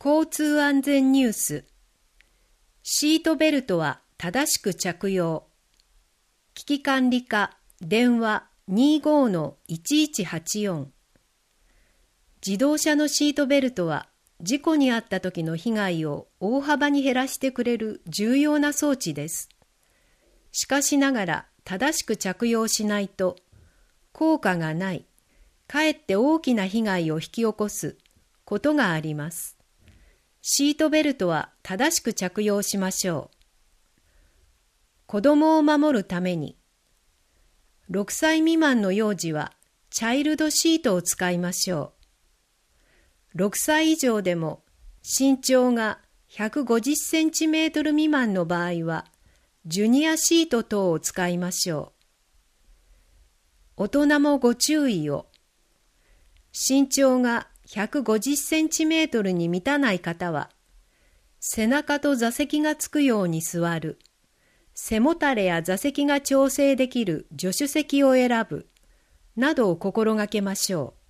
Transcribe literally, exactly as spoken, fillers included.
交通安全ニュース。シートベルトは正しく着用。危機管理課電話 にじゅうごのいちいちはちよん。自動車のシートベルトは事故に遭った時の被害を大幅に減らしてくれる重要な装置です。しかしながら正しく着用しないと効果がない、かえって大きな被害を引き起こすことがあります。シートベルトは正しく着用しましょう。子供を守るために、ろくさい未満の幼児はチャイルドシートを使いましょう。ろくさい以上でも身長がひゃくごじゅっセンチメートル未満の場合はジュニアシート等を使いましょう。大人もご注意を。身長がひゃくごじゅっセンチメートルに満たない方は、背中と座席がつくように座る、背もたれや座席が調整できる助手席を選ぶ、などを心がけましょう。